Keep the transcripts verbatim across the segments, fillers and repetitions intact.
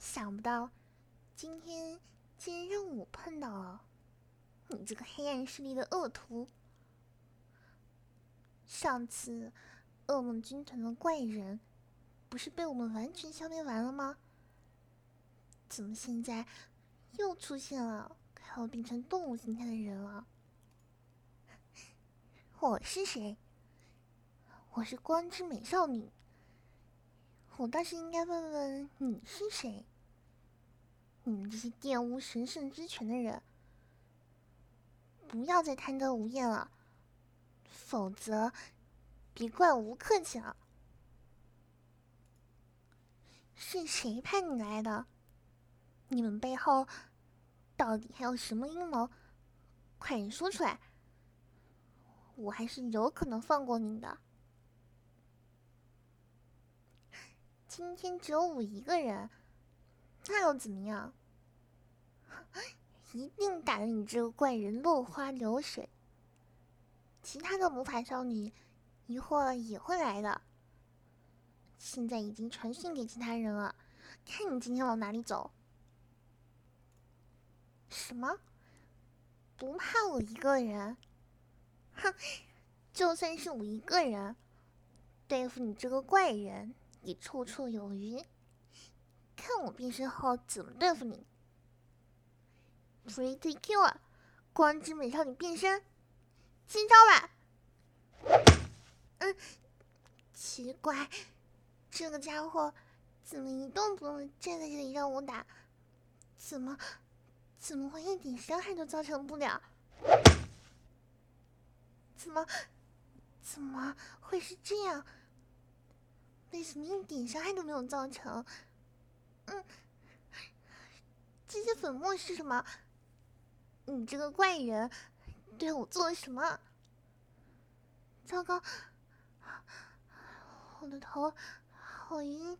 想不到今天竟然让我碰到了你这个黑暗势力的恶徒。上次噩梦军团的怪人不是被我们完全消灭完了吗？怎么现在又出现了还要变成动物形态的人了？我是谁？我是光之美少女。我倒是应该问问你是谁？你们这些玷污神圣之权的人，不要再贪得无厌了，否则别怪我不客气了。是谁派你来的？你们背后到底还有什么阴谋？快点说出来，我还是有可能放过你的。今天只有我一个人，那又怎么样？一定打得你这个怪人落花流水。其他的魔法少女一会儿也会来的，现在已经传讯给其他人了，看你今天往哪里走。什么？不怕我一个人？哼，就算是我一个人，对付你这个怪人也绰绰有余。看我变身后怎么对付你。Pretty Cure， 光之美少女变身，接招吧！嗯，奇怪，这个家伙怎么一动不动的站在这里让我打？怎么怎么会一点伤害都造成不了？怎么怎么会是这样？为什么一点伤害都没有造成？嗯，这些粉末是什么？你这个怪人对我做了什么？糟糕，我的头好晕，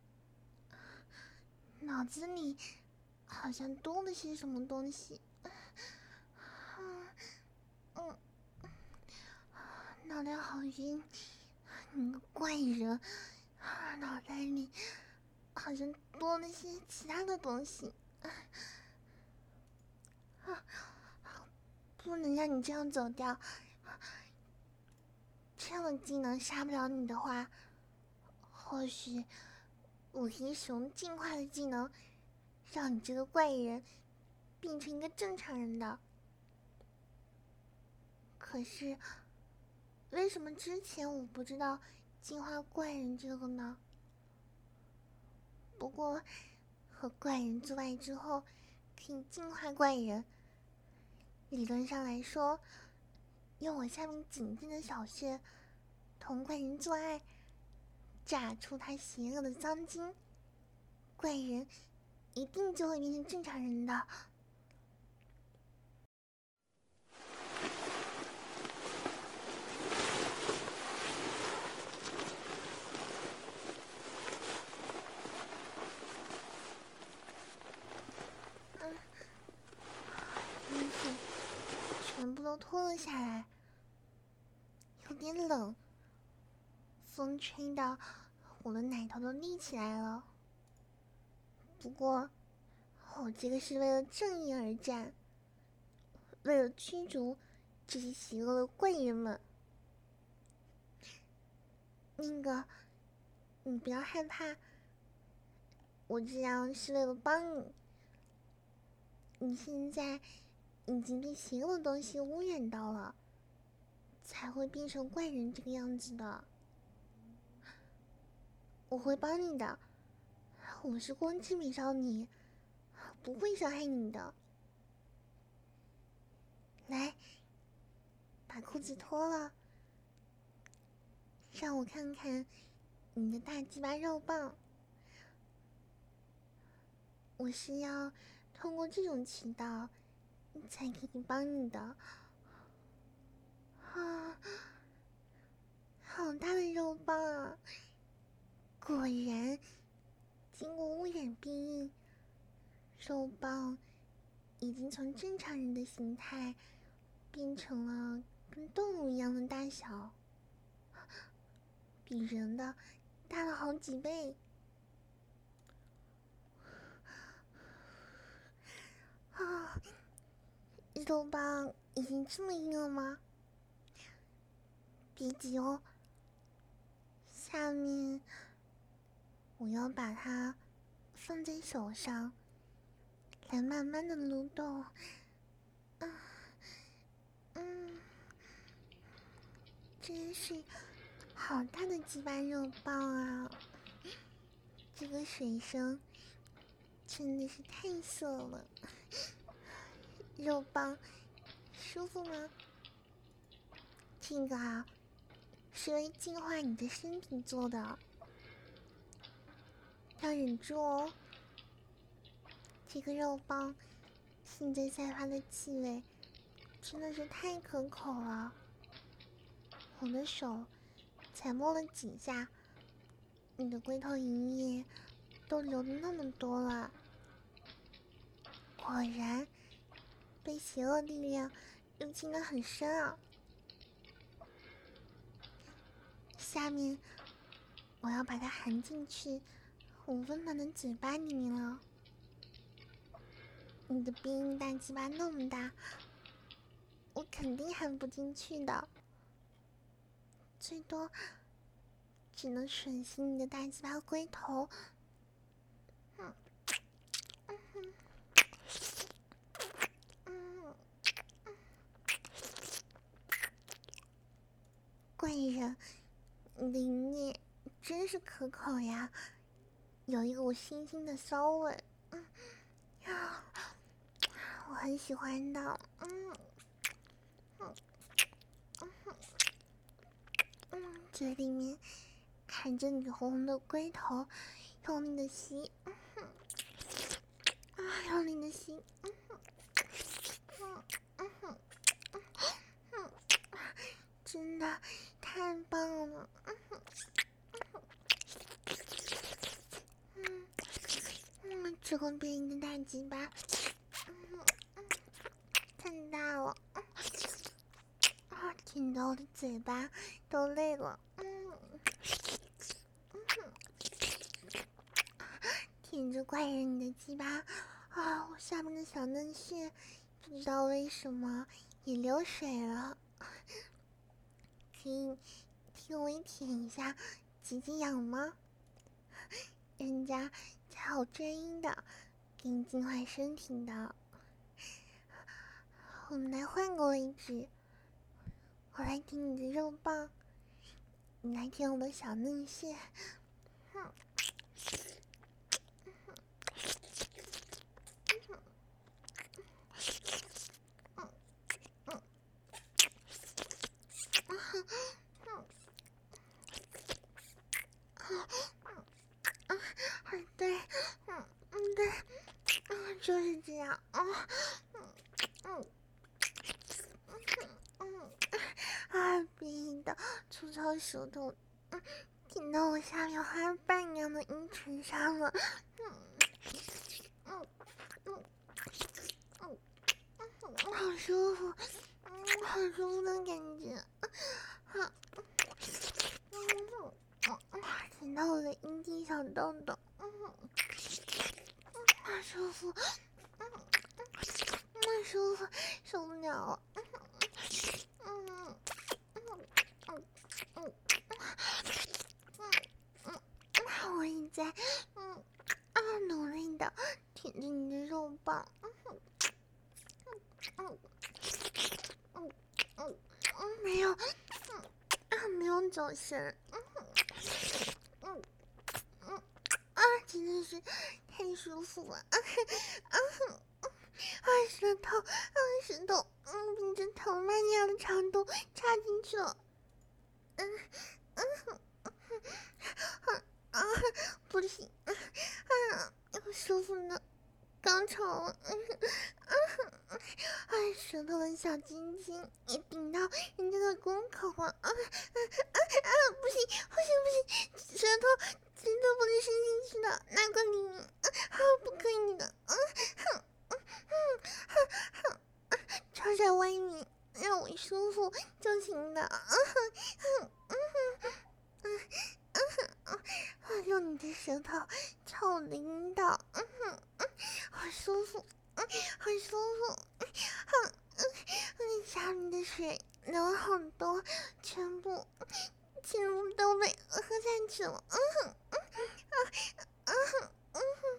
脑子里好像多了些什么东西。嗯嗯，脑袋好晕，你个怪人，脑袋里好像多了些其他的东西。啊，不能让你这样走掉。这样的技能杀不了你的话，或许我可以使用进化的技能，让你这个怪人变成一个正常人的。可是，为什么之前我不知道进化怪人这个呢？不过，和怪人做爱之后，可以进化怪人。理论上来说，用我下面紧闭的小穴同怪人做爱，炸出他邪恶的脏精，怪人一定就会变成正常人的。嗯，衣服全部都脱了下来，有点冷，风吹到我的奶头都立起来了。不过，我这个是为了正义而战，为了驱逐这些邪恶的怪人们。那个，你不要害怕，我这样是为了帮你。你现在已经被邪恶的东西污染到了，才会变成怪人这个样子的。我会帮你的，我是光之美少女，不会伤害你的。来，把裤子脱了，让我看看你的大鸡巴肉棒。我是要通过这种渠道才可以帮你的。啊，好大的肉棒啊！果然，经过污染变异，肉棒已经从正常人的形态变成了跟动物一样的大小，比人的大了好几倍。 肉棒已经这么硬了吗？别急哦，下面我要把它放在手上，来慢慢的蠕动。嗯嗯，真是好大的鸡巴肉棒啊！这个水声真的是太色了。肉棒舒服吗？这个啊，是为净化你的身体做的，要忍住哦。这个肉棒现在散发的气味真的是太可口了，我的手才摸了几下，你的龟头银液都流的那么多了。果然被邪恶力量入侵的很深啊！下面我要把它含进去我温暖的嘴巴里面了。你的鼻音大鸡巴那么大，我肯定含不进去的，最多只能吮吸你的大鸡巴龟头。嗯嗯嗯，怪人，你的银液真是可口呀，有一股腥腥的骚味。嗯呀，我很喜欢的。嗯嗯嗯嗯，嘴里面含着你红红的龟头，用力的吸，嗯啊，用力的吸，嗯嗯嗯嗯嗯，真的太棒了。嗯嗯嗯，这个变异的大鸡巴，嗯嗯，太大了，啊，舔到我的嘴巴都累了。嗯嗯，舔着怪人你的鸡巴啊，我下面的小嫩穴不知道为什么也流水了，可以替我舔一下挤挤痒吗？人家才好专一的给你净化身体的。我们来换个位置，我来舔你的肉棒，你来舔我的小嫩穴。哼对，嗯嗯对，嗯就是这样，嗯嗯嗯嗯啊，逼的粗糙舌头，嗯，舔到我下面花瓣一样的阴唇上了，嗯嗯嗯嗯嗯，好舒服，嗯，好舒服的感觉，好，嗯嗯，舔到我的阴蒂小豆豆，嗯嗯，好舒服，嗯嗯，那舒服，受不了了，嗯嗯嗯嗯嗯嗯嗯，我也在，嗯啊，努力的舔着你的肉棒，嗯嗯嗯嗯嗯，没有，嗯啊，没有走神，嗯嗯嗯啊，真的是太舒服了，啊啊啊，舌头，啊舌头，嗯，比着藤蔓一样的长度插进去了，嗯嗯嗯啊啊，不行，啊啊，舒服呢。高潮了，嗯嗯，哎，舌头的小晶晶也顶到人家的宫口了，啊啊啊啊！不行不行不行，舌头舌头不能伸进去的，那个里面啊，不可以的，嗯哼嗯哼哼哼，朝在外面，让我舒服就行的，嗯哼哼嗯哼嗯嗯哼嗯，用你的舌头敲我的阴道，嗯哼嗯，好舒服。嗯，好舒服，嗯， 嗯，下面的水流了好多，全部全部都被喝下去了。嗯哼，嗯啊啊嗯哼，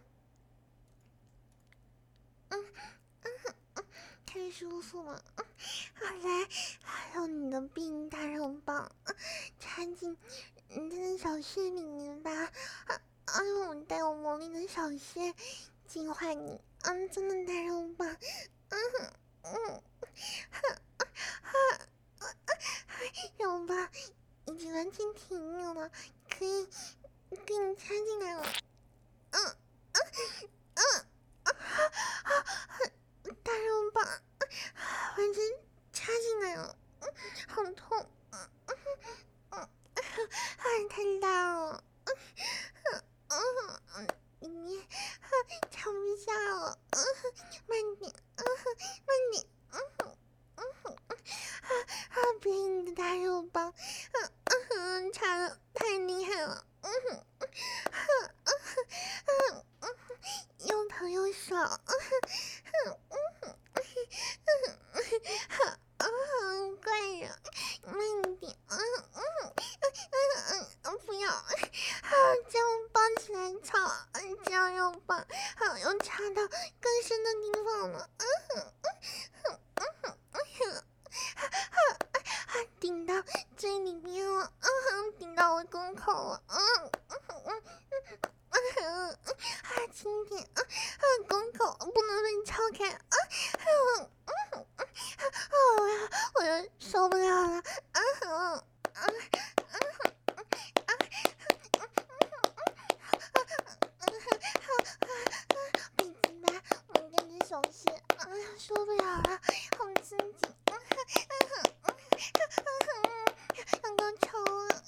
嗯嗯嗯，太舒服了。嗯，好来，还有你的避孕大肉棒，插进你的小穴里面吧。啊，哎呦，带有魔力的小穴，净化你。嗯，真的大肉棒。嗯哼，嗯，哈哈哈，肉棒已经完全挺硬了，可以给你插进来了。嗯嗯嗯啊啊！大肉棒完全插进来了，嗯，好痛。嗯嗯嗯，啊，太大了。嗯嗯嗯，里面啊插不下了。嗯，慢点。嗯，慢点。嗯嗯嗯啊啊！别你的大肉棒，嗯嗯，插的太厉害了。嗯嗯嗯嗯嗯，又疼又爽。嗯嗯嗯嗯嗯，怪人，慢一点。嗯嗯嗯嗯嗯，不要。啊，这样抱起来操，这样又棒，好又插到更深的地方了。嗯嗯嗯嗯嗯嗯，啊，顶到最里面了。嗯，顶到我宫口了。嗯嗯嗯嗯嗯，啊，轻点。啊啊，宫口不能被撬开。啊嗯嗯嗯，啊，我要我要受不了了。啊嗯嗯嗯。闭嘴吧，我跟着小穴，哎呀，受不了了，好刺激。嗯哼嗯哼嗯哼，要高潮了。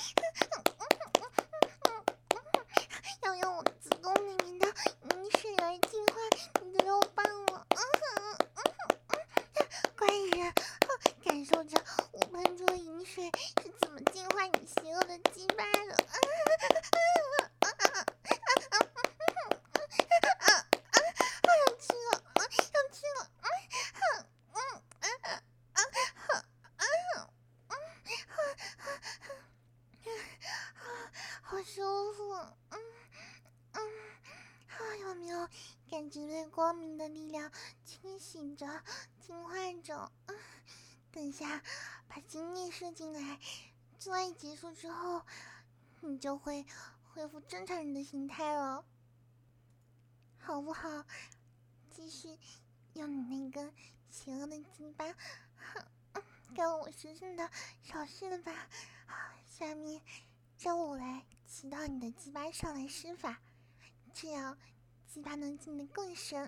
要用我子宫里面的饮水来净化你的肉棒了。嗯哼嗯哼嗯，怪人，感受着我喷出的饮水是怎么净化你邪恶的鸡巴的。啊啊啊啊啊啊啊！要去了，要去了。嗯嗯嗯嗯嗯嗯嗯，好舒服。嗯嗯，啊，有没有感觉被光明的力量清洗着、净化着？嗯，等下把精液射进来，做爱结束之后，你就会恢复正常人的形态了，好不好？继续用你那根邪恶的鸡巴，干我身上的小穴了吧？下面让我来骑到你的鸡巴上来施法，这样鸡巴能进得更深。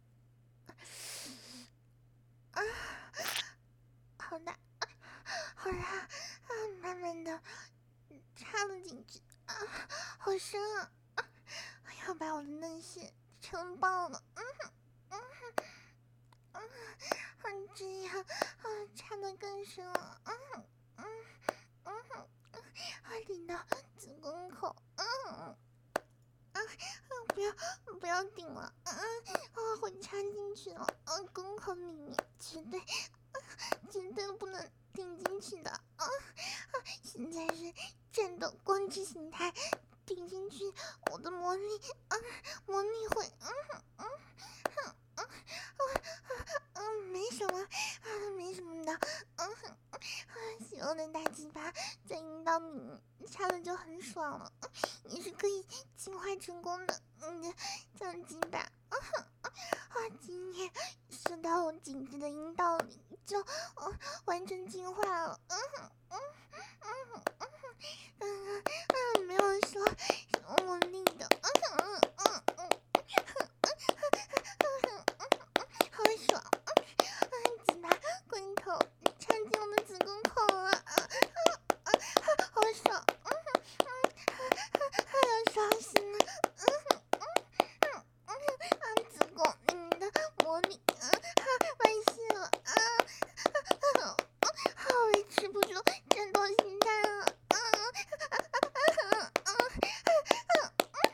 啊，好大，好大啊！慢慢的插了进去，啊，好深啊！啊，我要把我的嫩穴撑爆了。嗯哼，嗯哼，嗯哼，这样啊，插得更深了。嗯哼，嗯嗯哼，啊，顶到子宫口。嗯嗯啊啊！不要不要顶了。啊啊！会插进去了。啊，宫口里面绝对啊绝对不能顶进去的。啊啊！现在是战斗光之形态，顶进去我的魔力啊魔力会嗯嗯嗯嗯嗯没什么啊没什么的。嗯啊邪恶的大鸡巴在阴道里面插的就很爽了，也是可以净化成功的。你的脏鸡巴啊啊今天射到我紧致的阴道里就啊完成净化了。嗯哼嗯嗯嗯嗯嗯没有说什么魔力的。嗯嗯嗯嗯好爽。嗯鸡巴龟头插进我的子宫口了。啊啊啊好爽。嗯嗯还有伤心了。嗯嗯嗯嗯啊子宫里面的魔力啊外泄了。啊啊啊维持不住战斗心态了。啊啊啊啊啊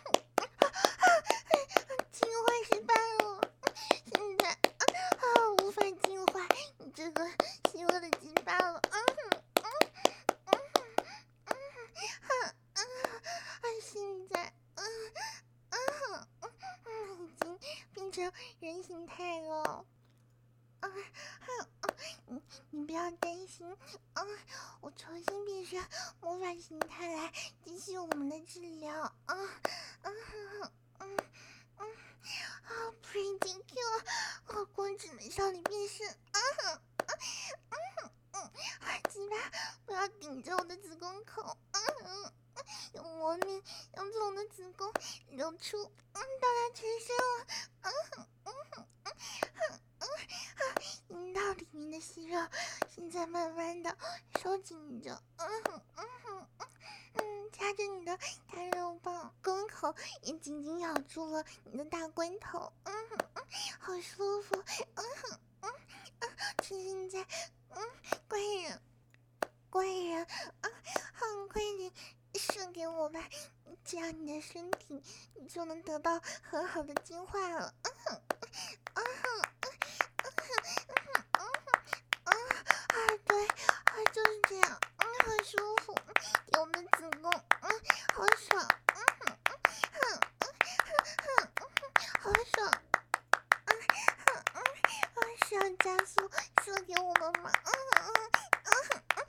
到人形态了。啊啊！你你不要担心啊！我重新变成魔法形态来继续我们的治疗啊！嗯嗯嗯嗯啊 ，pretty cute！我光只能少女变身啊！嗯嗯，鸡巴不要顶着我的子宫口，嗯嗯，用魔力让从我的子宫流出，嗯，到达全身了，嗯嗯嗯嗯嗯嗯，阴道里面的息肉现在慢慢的收紧着，嗯嗯嗯嗯，夹着你的大肉棒，宫口也紧紧咬住了你的大龟头，嗯嗯，好舒服，嗯嗯嗯，趁现在，嗯，怪人。怪人啊，好快点射给我吧，这样你的身体你就能得到很好的净化了。嗯哼，嗯哼，嗯哼，嗯哼，啊，对，啊，就是这样，嗯，很舒服，有我们的子宫，嗯，好爽，嗯哼，嗯哼，嗯哼，嗯哼，好爽，嗯哼，嗯，啊，是要加速射给我们吗？嗯嗯嗯嗯嗯。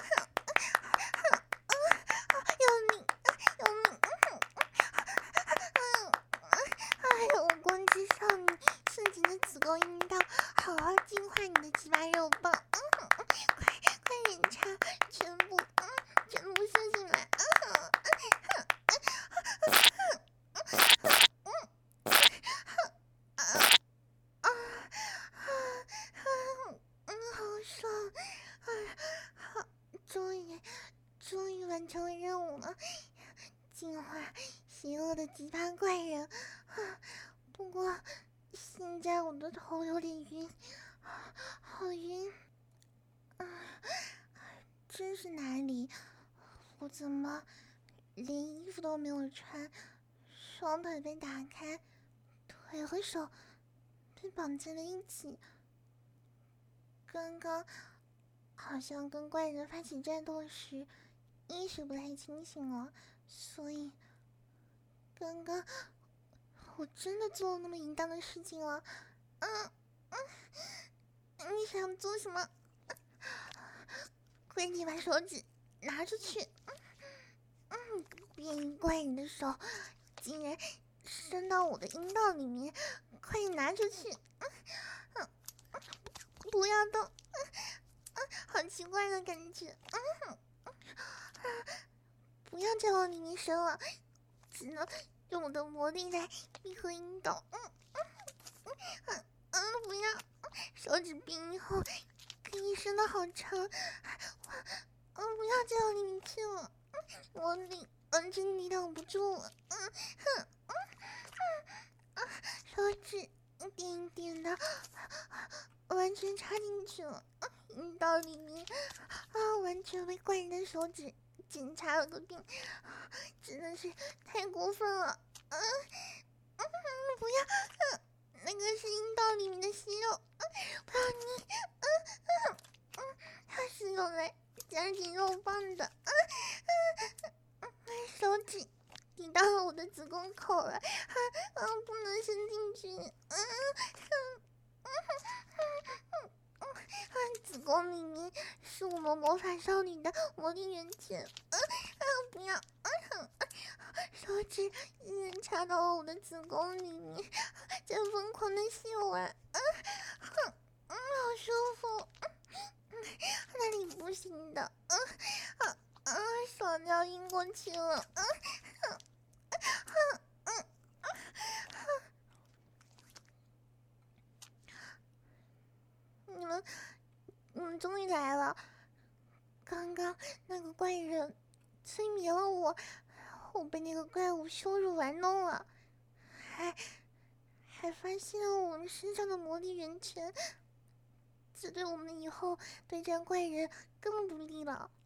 有你，有你，嗯嗯嗯，哎呦，我光之少女瞬间的子宫阴道，好好净化你的鸡巴肉棒，嗯嗯，快快点插，全部，嗯，全部射进来，嗯嗯嗯嗯嗯啊啊啊！嗯，好爽，啊，好，终于，终于完成了任务了。净化邪恶的鸡巴怪人，啊！不过现在我的头有点晕，啊，好晕！啊，这是哪里？我怎么连衣服都没有穿？双腿被打开，腿和手被绑在了一起。刚刚好像跟怪人发起战斗时，意识不太清醒了，所以刚刚我真的做了那么淫荡的事情了。嗯嗯，你想做什么？快点把手指拿出去！嗯，变异怪人的手竟然伸到我的阴道里面，快点拿出去！嗯嗯，不要动！嗯嗯，好奇怪的感觉！嗯嗯，不要再往里面伸了，只能用我的魔力来闭合阴道。嗯嗯嗯嗯嗯，不要！手指变硬后可以伸得好长，嗯，不要再往里面去了，魔力完全抵挡不住了。嗯哼嗯嗯啊，手指一点一点的完全插进去了，阴道里面啊，完全被怪人的手指检查了个遍，真的是太过分了。嗯嗯，不要，嗯，那个是阴道里面的息肉，嗯，不要你，嗯嗯嗯，它是用来夹紧肉棒的，嗯嗯嗯，手指抵到了我的子宫口了，啊啊，不能伸进去，嗯嗯嗯嗯嗯，啊，子宫里面是我们魔法少女的魔力源泉，嗯嗯，不要，嗯嗯，手指依然插到了我的子宫里面，在疯狂的吸完，嗯哼，嗯，好舒服，嗯，那里不行的，嗯啊啊，爽到晕过去了，嗯哼哼嗯哼，你们你们终于来了，刚刚那个怪人催眠了我，我被那个怪物羞辱玩弄了，还还发现了我们身上的魔力源泉，这对我们以后对战怪人更不利了。